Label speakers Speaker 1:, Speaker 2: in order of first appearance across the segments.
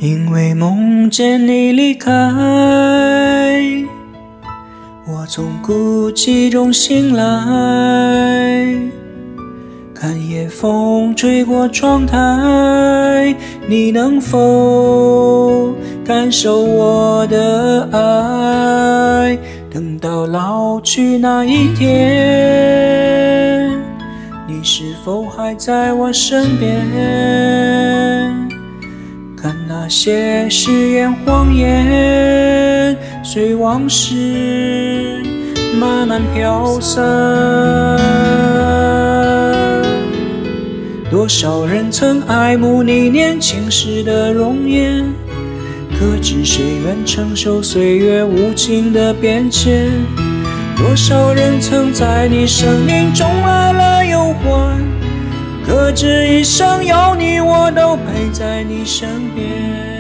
Speaker 1: 因为梦见你离开，我从孤寂中醒来，看夜风吹过窗台，你能否感受我的爱？等到老去那一天，你是否还在我身边？看那些誓言谎言，随往事慢慢飘散。多少人曾爱慕你年轻时的容颜，可知谁愿承受岁月无情的变迁？多少人曾在你生命中来了又还，可知一生有你，我都陪在你身边。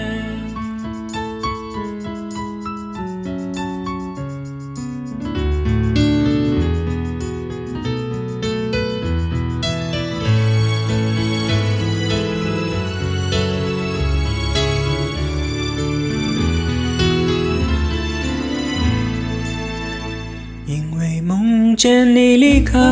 Speaker 1: 因为梦见你离开，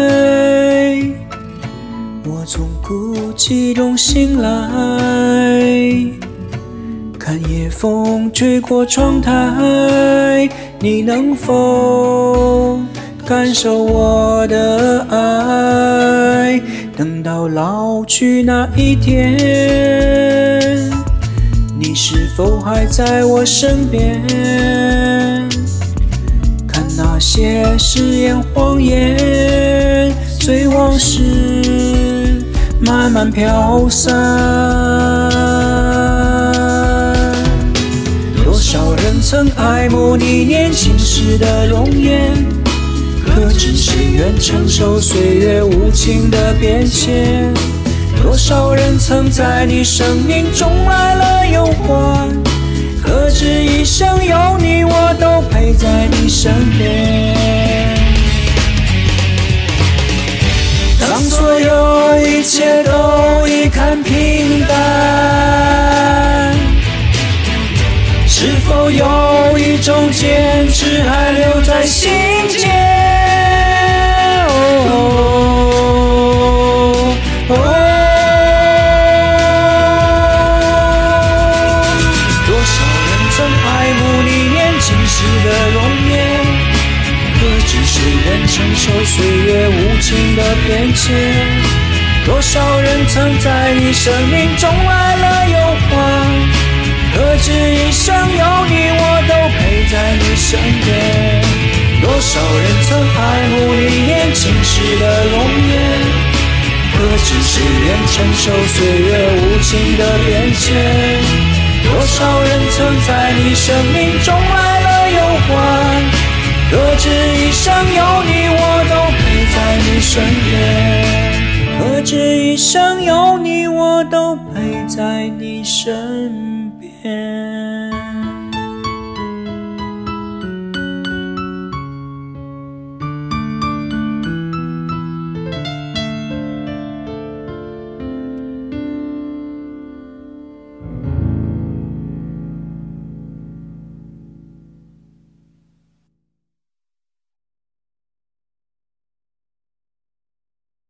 Speaker 1: 我从孤寂中醒来，看夜风吹过窗台，你能否感受我的爱？等到老去那一天，你是否还在我身边？看那些誓言谎言，随往事慢慢飘散。多少人曾爱慕你年轻时的容颜，可知谁愿承受岁月无情的变迁？多少人曾在你生命中来了又还，可知一生有你，我都陪在你身边。当所有一切都已看平淡，是否有一种坚持还留在心间？多少人曾爱慕你年轻时的容颜，可知谁愿承受岁月无情的变迁？多少人曾在你生命中来了又还，可知一生有你，我都陪在你身边。多少人曾爱慕你年轻时的容颜，可知谁愿承受岁月无情的变迁？多少人曾在你生命中来了又还，可知一生有你，我都陪在你身边。可知一生有你，我都陪在你身边。